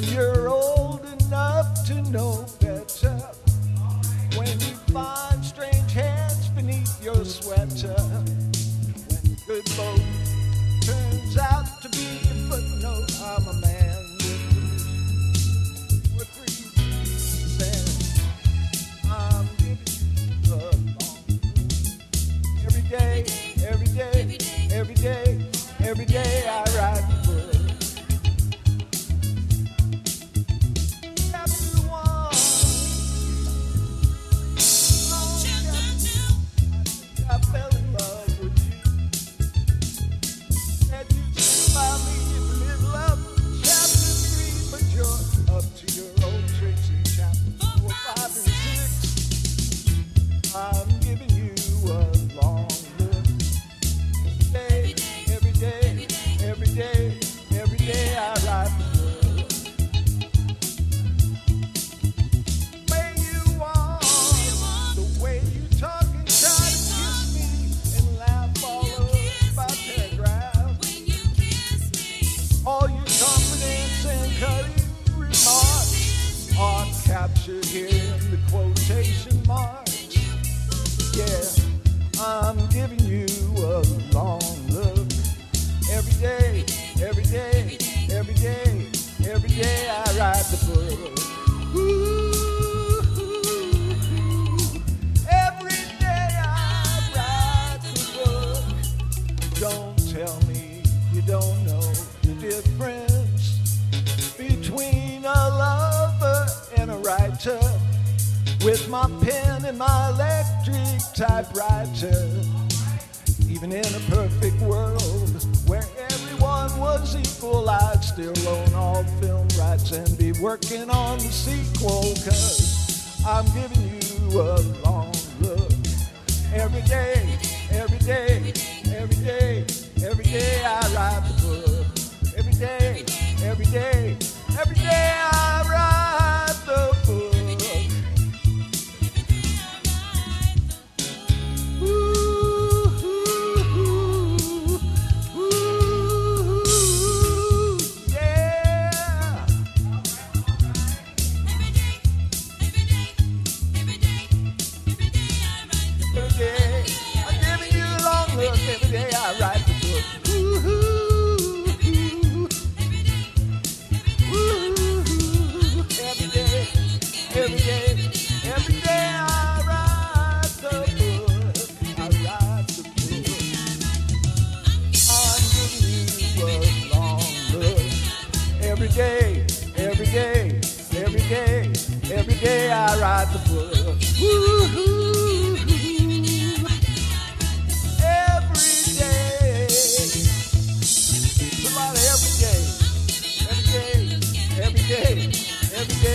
you're old enough to know better, when you find strange hands beneath your sweater, when the good boat turns out to be a footnote, I'm a man with 3 cents. I'm giving you a long every day, every day, every day, every day I write the book. I'm giving you a long look. Every day, every day, every day I write the book. Way you are, the way you talk and try to kiss me and laugh all over my paragraph. All your confidence and cutting remarks are captured here in the quotation marks. Yeah, I'm giving you a long look. Every day, every day, every day, every day I write the book. Ooh, every day I write the book. Don't tell me you don't know the difference between a lover and a writer. With my pen and my electric typewriter, even in a perfect world where everyone was equal, I'd still own all film rights and be working on the sequel, 'cause I'm giving you a long look. Every day, every day, every day, every day I write the book. Every day, every day, every day I write the book. Every day I write the book. Ooh, every day, every day, every day I write the book. I write the book. I'm giving you a long look. Every day, every day, every day, every day I write the book. Ooh. Every day, every day,